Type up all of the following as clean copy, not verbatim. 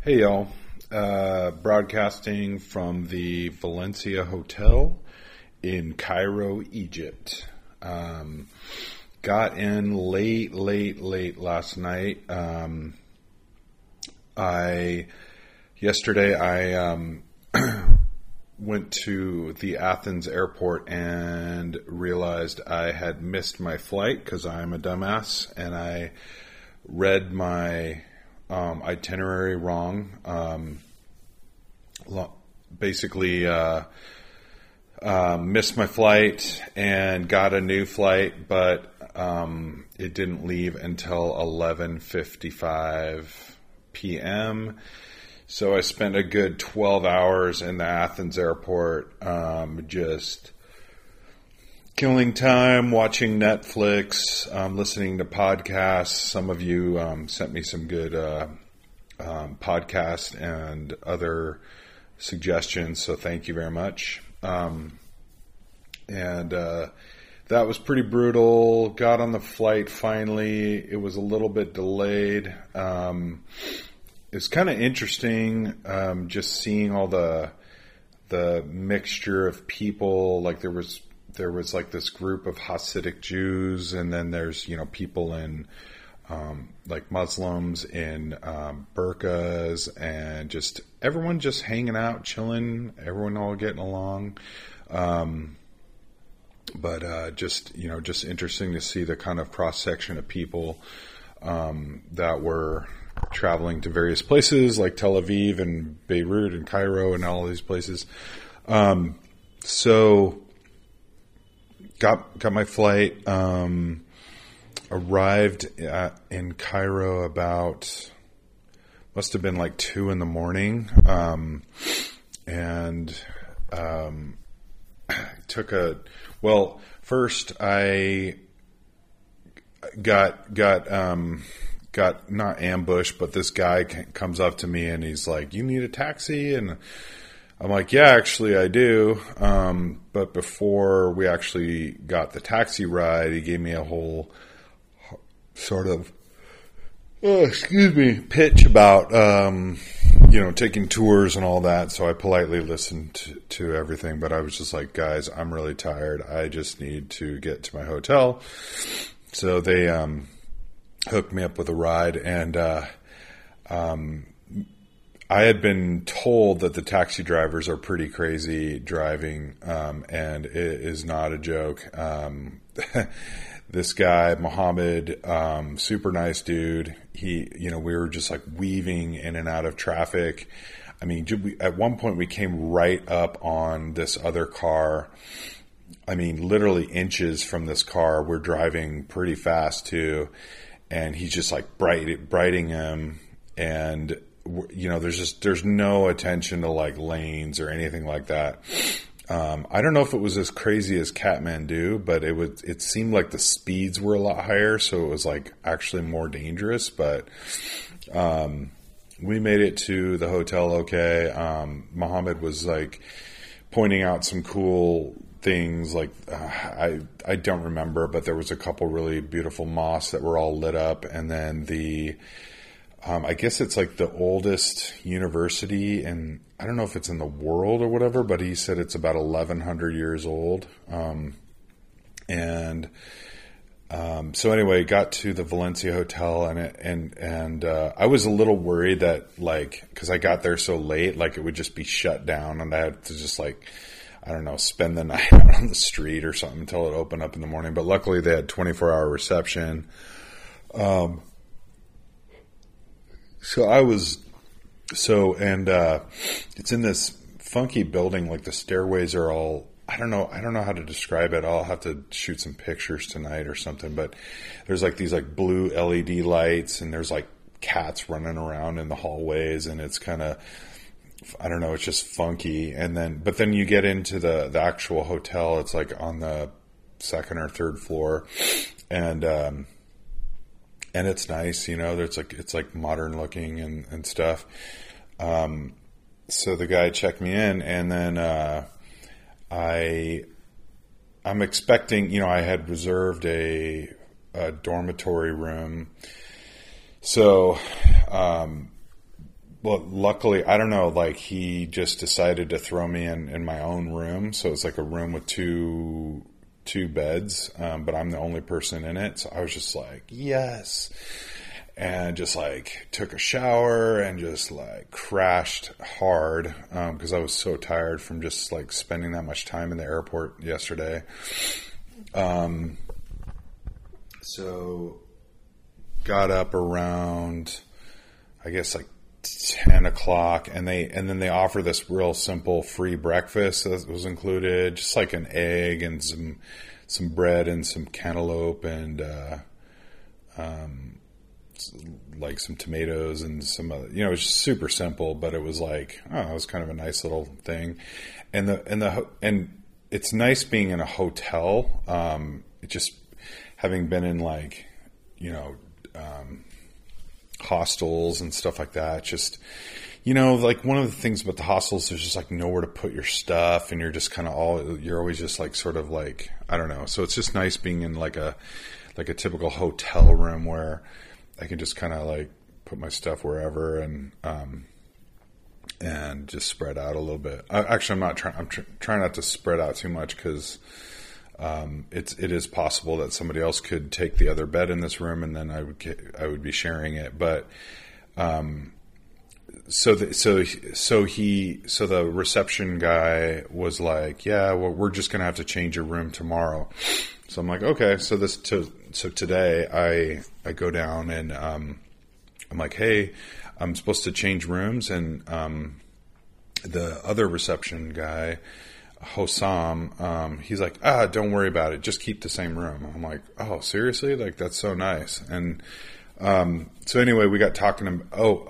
Hey y'all, broadcasting from the Valencia Hotel in Cairo, Egypt. Got in late last night. Yesterday I went to the Athens airport and realized I had missed my flight because I'm a dumbass, and I read my itinerary wrong. Basically, missed my flight and got a new flight, but it didn't leave until 11:55 p.m. So I spent a good 12 hours in the Athens airport, just killing time, watching Netflix, listening to podcasts. Some of you sent me some good podcasts and other suggestions, so thank you very much. That was pretty brutal. Got on the flight finally. It was a little bit delayed. It's kind of interesting just seeing all the mixture of people. Like there was like this group of Hasidic Jews, and then there's, people in like Muslims in burqas, and just everyone just hanging out, chilling, everyone all getting along. But just interesting to see the kind of cross section of people that were traveling to various places like Tel Aviv and Beirut and Cairo and all these places. So got my flight, arrived in Cairo about, must have been like 2 a.m. First I got not ambushed, but this guy comes up to me and he's like, "You need a taxi?" And I'm like, "Yeah, actually I do." But before we actually got the taxi ride, he gave me a whole sort of, pitch about, taking tours and all that. So I politely listened to everything, but I was just like, "Guys, I'm really tired. I just need to get to my hotel." So they, hooked me up with a ride, and I had been told that the taxi drivers are pretty crazy driving, and it is not a joke. This guy, Mohammed, super nice dude. We were just like weaving in and out of traffic. I mean, at one point we came right up on this other car. I mean, literally inches from this car. We're driving pretty fast too. And he's just like brighting him, and there's no attention to like lanes or anything like that. I don't know if it was as crazy as Kathmandu, but it seemed like the speeds were a lot higher, so it was like actually more dangerous. But we made it to the hotel okay. Mohammed was like pointing out some cool things, like I don't remember, but there was a couple really beautiful mosques that were all lit up, and then I guess it's like the oldest university, and I don't know if it's in the world or whatever, but he said it's about 1,100 years old. So anyway, got to the Valencia Hotel, and I was a little worried that, like, because I got there so late, like it would just be shut down, and I had to just like, I don't know, spend the night out on the street or something until it opened up in the morning. But luckily they had 24-hour reception. It's in this funky building. Like the stairways are all, I don't know how to describe it. I'll have to shoot some pictures tonight or something, but there's like these like blue LED lights, and there's like cats running around in the hallways, and it's kind of, I don't know, it's just funky. But then you get into the actual hotel. It's like on the second or third floor, and it's nice, it's like modern looking and stuff. So the guy checked me in, and then I'm expecting, I had reserved a dormitory room. So Well, luckily, I don't know, like he just decided to throw me in my own room. So it's like a room with two beds, but I'm the only person in it. So I was just like, yes. And just like took a shower and just like crashed hard, because I was so tired from just like spending that much time in the airport yesterday. So got up around, I guess like 10 o'clock, and then they offer this real simple free breakfast that was included, just like an egg and some bread and some cantaloupe and like some tomatoes and some other, it was just super simple, but it was like, oh, it was kind of a nice little thing. And it's nice being in a hotel. It just having been in like, hostels and stuff like that. Just, like one of the things about the hostels, there's just like nowhere to put your stuff, and you're just kind of you're always just like sort of like, I don't know. So it's just nice being in like a typical hotel room where I can just kind of like put my stuff wherever and just spread out a little bit. Actually, I'm trying not to spread out too much because it is possible that somebody else could take the other bed in this room, and then I would be sharing it. But so the reception guy was like, yeah, well, we're just gonna have to change your room tomorrow. So I'm like, okay. So today I go down and I'm like, hey, I'm supposed to change rooms, and the other reception guy, Hossam, he's like, don't worry about it. Just keep the same room. I'm like, oh, seriously? Like, that's so nice. And, so anyway, we got talking to him.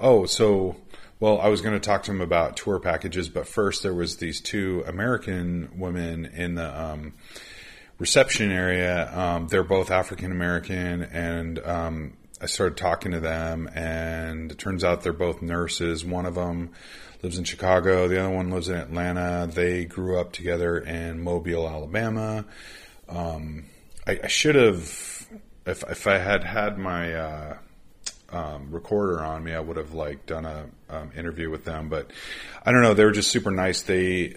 I was going to talk to him about tour packages, but first there was these two American women in the, reception area. They're both African American, and, I started talking to them, and it turns out they're both nurses. One of them lives in Chicago. The other one lives in Atlanta. They grew up together in Mobile, Alabama. I should have, if I had my recorder on me, I would have like done a interview with them. But I don't know. They were just super nice. They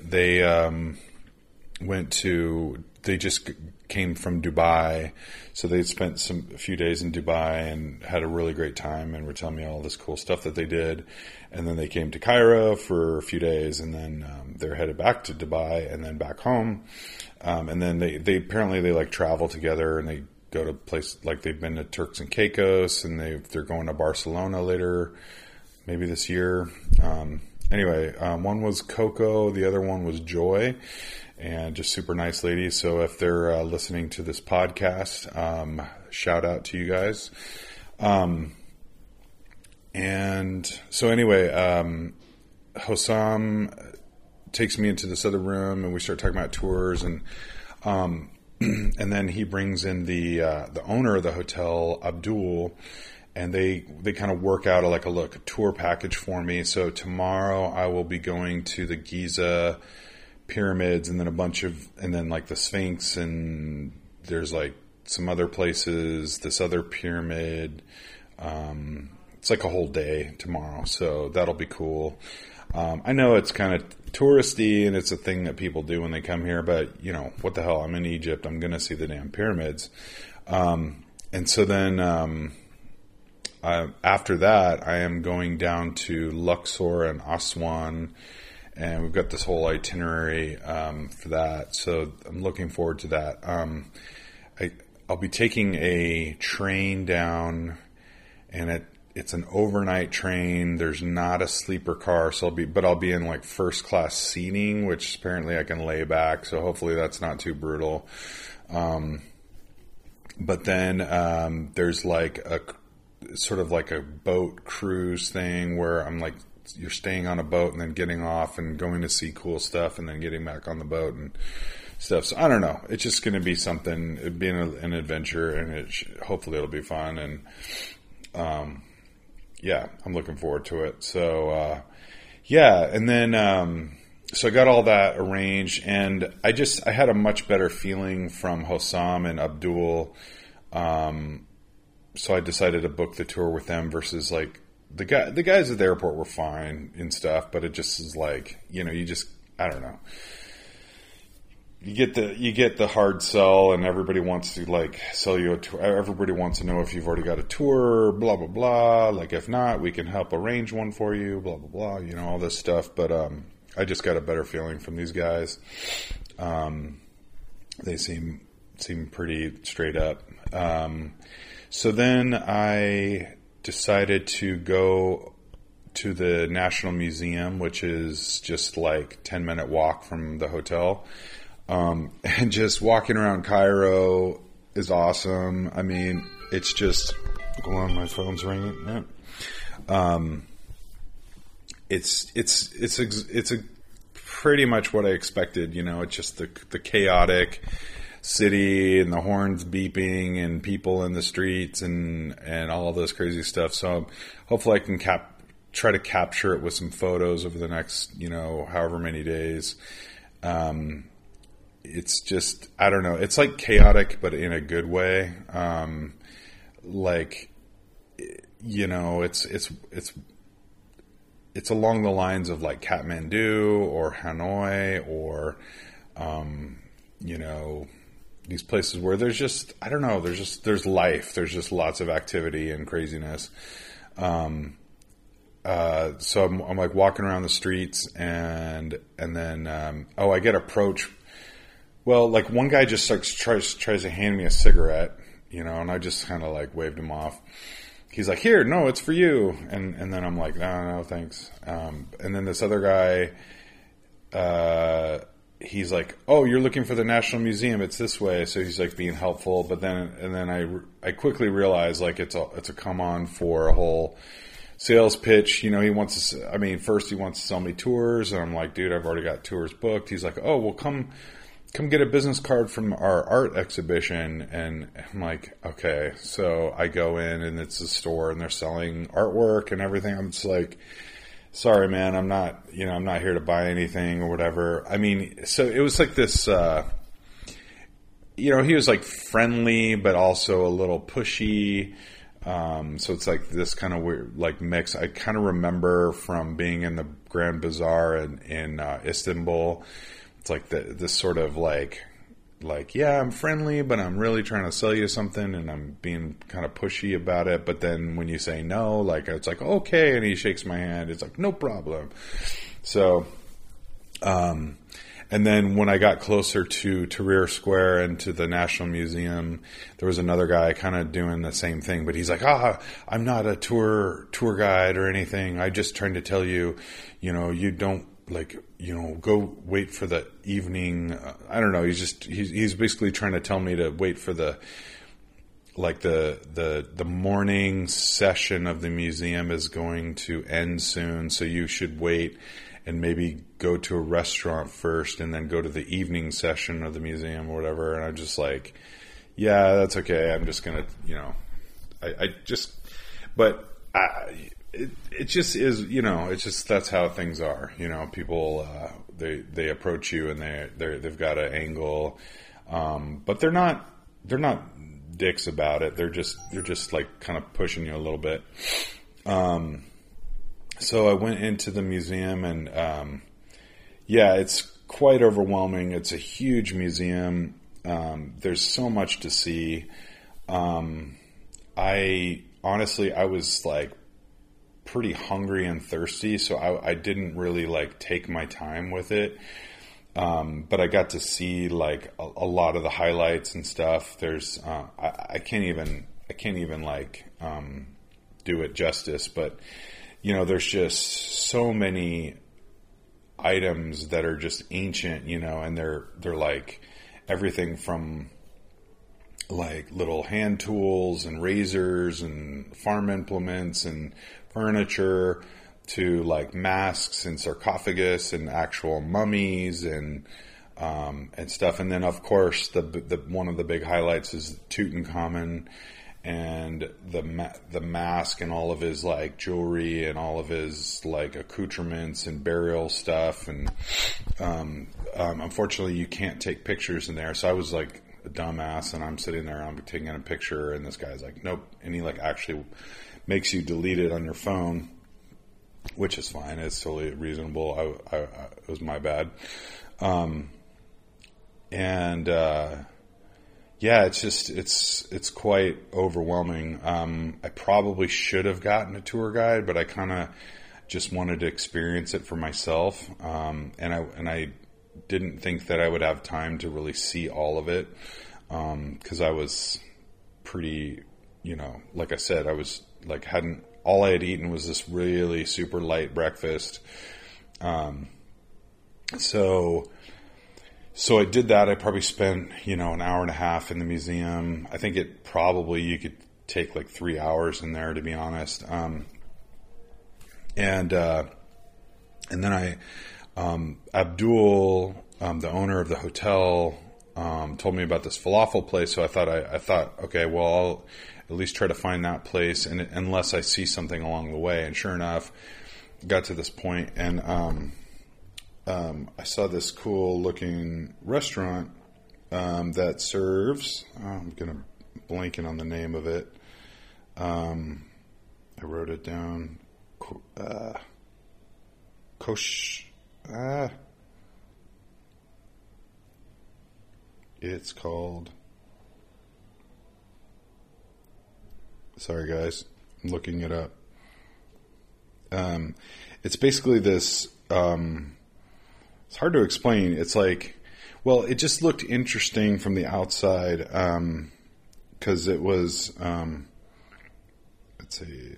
just came from Dubai, so they spent a few days in Dubai and had a really great time, and were telling me all this cool stuff that they did. And then they came to Cairo for a few days, and then they're headed back to Dubai and then back home. And then they apparently they like travel together, and they go to places like they've been to Turks and Caicos, and they're going to Barcelona later, maybe this year. Anyway, one was Coco, the other one was Joy. And just super nice ladies. So if they're listening to this podcast, shout out to you guys. And so anyway, Hossam takes me into this other room, and we start talking about tours, and then he brings in the owner of the hotel, Abdul, and they kind of work out a tour package for me. So tomorrow I will be going to the Giza pyramids, and then like the Sphinx, and there's like some other places, this other pyramid. It's like a whole day tomorrow, so that'll be cool. I know it's kind of touristy, and it's a thing that people do when they come here, but what the hell? I'm in Egypt. I'm going to see the damn pyramids. And so then, after that, I am going down to Luxor and Aswan, and we've got this whole itinerary for that. So I'm looking forward to that. I'll be taking a train down, and it's an overnight train. There's not a sleeper car, but I'll be in like first class seating, which apparently I can lay back. So hopefully that's not too brutal. But then there's like a sort of like a boat cruise thing where I'm like, you're staying on a boat and then getting off and going to see cool stuff and then getting back on the boat and stuff. So I don't know. It's just going to be something, it'd be an adventure, and hopefully it'll be fun. And, yeah, I'm looking forward to it. So, yeah. And then, so I got all that arranged, and I had a much better feeling from Hossam and Abdul. So I decided to book the tour with them versus like the guys at the airport were fine and stuff, but it just is like, you just, I don't know. You get the hard sell, and everybody wants to like sell you a tour. Everybody wants to know if you've already got a tour, blah blah blah. Like if not, we can help arrange one for you, blah blah blah. All this stuff. But I just got a better feeling from these guys. They seem pretty straight up. So then I decided to go to the National Museum, which is just like 10-minute walk from the hotel. And just walking around Cairo is awesome. I mean, it's just, hold on, my phone's ringing. Yeah. It's a pretty much what I expected. It's just the chaotic city and the horns beeping and people in the streets and all of this crazy stuff. So hopefully I can try to capture it with some photos over the next, however many days. It's just, I don't know. It's like chaotic, but in a good way. It's along the lines of like Kathmandu or Hanoi or, these places where there's just, I don't know, there's life. There's just lots of activity and craziness. So I'm like walking around the streets and then, I get approached. Well, like one guy just like tries to hand me a cigarette, and I just kind of like waved him off. He's like, "Here, no, it's for you." And then I'm like, "No, thanks." And then this other guy, he's like, "Oh, you're looking for the National Museum? It's this way." So he's like being helpful, but then I quickly realized like it's a come on for a whole sales pitch. He wants to. First he wants to sell me tours, and I'm like, "Dude, I've already got tours booked." He's like, "Oh, well, come get a business card from our art exhibition." And I'm like, okay. So I go in and it's a store and they're selling artwork and everything. I'm just like, sorry, man, I'm not here to buy anything or whatever. So it was like this, he was like friendly, but also a little pushy. So it's like this kind of weird, like mix. I kind of remember from being in the Grand Bazaar in Istanbul. It's like this sort of like, yeah, I'm friendly, but I'm really trying to sell you something and I'm being kind of pushy about it. But then when you say no, like, it's like, okay. And he shakes my hand. It's like, no problem. So, and then when I got closer to Tahrir Square and to the National Museum, there was another guy kind of doing the same thing, but he's like, I'm not a tour guide or anything. I'm just trying to tell you, you don't, go wait for the evening. I don't know. He's basically trying to tell me to wait for the morning session of the museum is going to end soon. So you should wait and maybe go to a restaurant first and then go to the evening session of the museum or whatever. And I'm just like, yeah, that's okay. I'm just going to, it just is, it's just, that's how things are. People, they approach you and they've got an angle. But they're not dicks about it. They're just like kind of pushing you a little bit. So I went into the museum and, it's quite overwhelming. It's a huge museum. There's so much to see. I was like pretty hungry and thirsty, so I didn't really like take my time with it. But I got to see like a lot of the highlights and stuff. There's, I can't even like, do it justice, but there's just so many items that are just ancient, and they're like everything from like little hand tools and razors and farm implements and furniture to like masks and sarcophagus and actual mummies and stuff. And then of course the one of the big highlights is Tutankhamun and the mask and all of his like jewelry and all of his like accoutrements and burial stuff. And unfortunately you can't take pictures in there. So I was like a dumbass and I'm sitting there, I'm taking a picture and this guy's like, nope. And he like actually makes you delete it on your phone, which is fine. It's totally reasonable. It was my bad. Yeah, it's quite overwhelming. I probably should have gotten a tour guide, but I kind of just wanted to experience it for myself. And I didn't think that I would have time to really see all of it. 'Cause I was pretty, like I said, I was like, all I had eaten was this really super light breakfast. So I did that. I probably spent, an hour and a half in the museum. I think you could take like 3 hours in there, to be honest. And then Abdul, the owner of the hotel, told me about this falafel place. So I thought, okay, well, I'll at least try to find that place, and unless I see something along the way. And sure enough, got to this point, and I saw this cool looking restaurant that serves. I'm gonna blanking on the name of it. I wrote it down. It's called. Sorry, guys, I'm looking it up. It's basically this. It's hard to explain. It's like, well, it just looked interesting from the outside, because it was, let's see,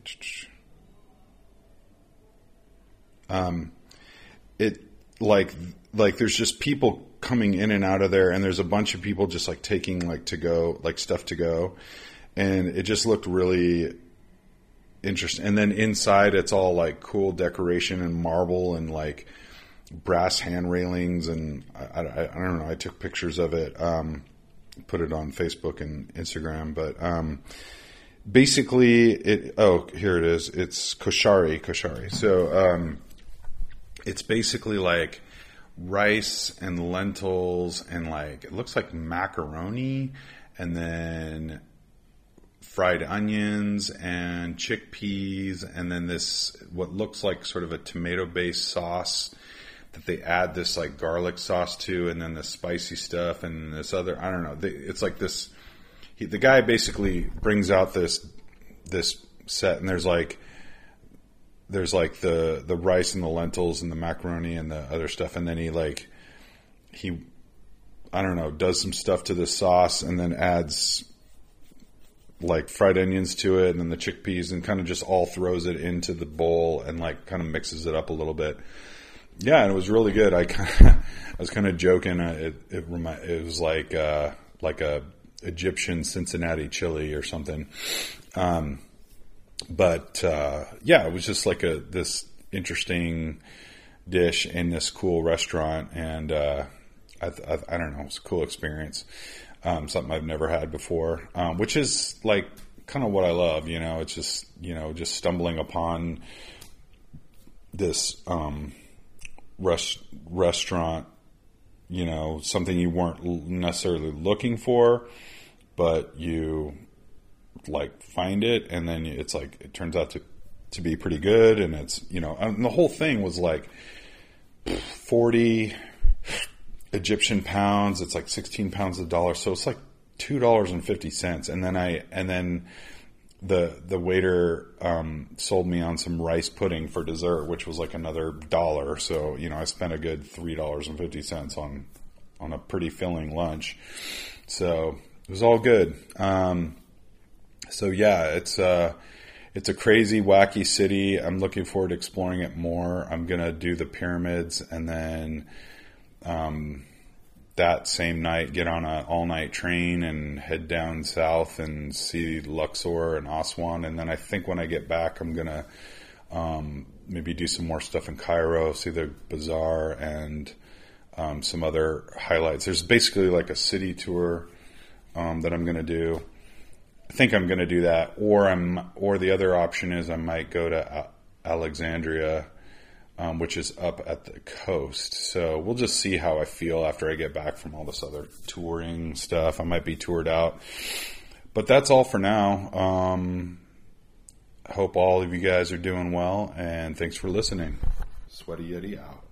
it like there's just people coming in and out of there, and there's a bunch of people just like taking like to go, like stuff to go, and it just looked really interesting. And then inside, it's all like cool decoration and marble and like brass hand railings, and I don't know. I took pictures of it, put it on Facebook and Instagram. But basically, here it is. It's koshari. So it's basically like rice and lentils and like it looks like macaroni, and then fried onions and chickpeas, and then this what looks like sort of a tomato-based sauce that they add this like garlic sauce to, and then the spicy stuff, and this other, I don't know. It's like this. The guy basically brings out this set, and there's like the rice and the lentils and the macaroni and the other stuff, and then he I don't know, does some stuff to the sauce, and then adds like fried onions to it, and then the chickpeas, and kind of just all throws it into the bowl and like kind of mixes it up a little bit. Yeah, and it was really good. I was kind of joking. It was like a Egyptian Cincinnati chili or something. But it was just like this interesting dish in this cool restaurant, and I don't know, it was a cool experience. Something I've never had before, which is like kind of what I love. It's just just stumbling upon this restaurant, something you weren't necessarily looking for, but you like find it, and then it's like it turns out to be pretty good, and it's and the whole thing was like 40 Egyptian pounds. It's like 16 pounds a dollar, so it's like $2.50. And then the waiter sold me on some rice pudding for dessert, which was like another $1. So I spent a good $3.50 on a pretty filling lunch. So it was all good. So yeah, it's a crazy, wacky city. I'm looking forward to exploring it more. I'm gonna do the pyramids, and then that same night get on an all-night train and head down south and see Luxor and Aswan. And then I think when I get back, I'm gonna maybe do some more stuff in Cairo, see the bazaar, and some other highlights. There's basically like a city tour that I'm gonna do. I think I'm gonna do that, or the other option is I might go to Alexandria, which is up at the coast. So we'll just see how I feel after I get back from all this other touring stuff. I might be toured out, but that's all for now. Hope all of you guys are doing well, and thanks for listening. Sweaty Yeti out.